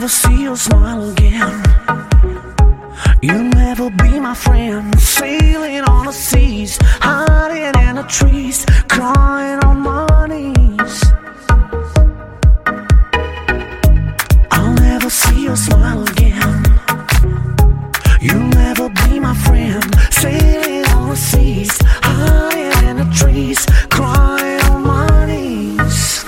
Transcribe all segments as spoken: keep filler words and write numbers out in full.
never see your smile again. You'll never be my friend. Sailing on the seas, hiding in the trees, crying on my knees. I'll never see your smile again. You'll never be my friend. Sailing on the seas, hiding in the trees, crying on my knees.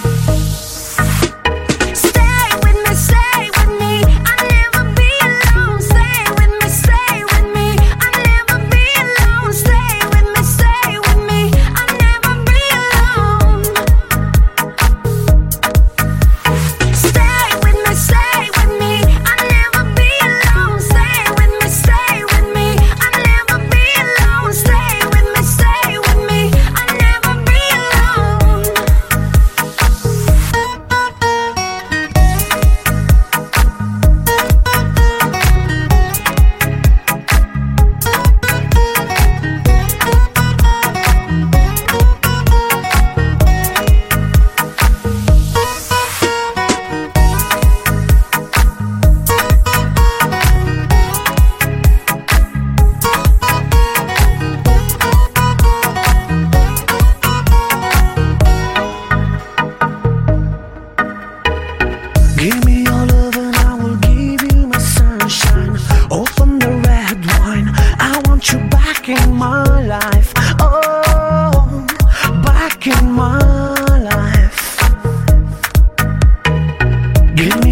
Give me your love and I will give you my sunshine. Open the red wine, I want you back in my life. Oh, back in my life. Give me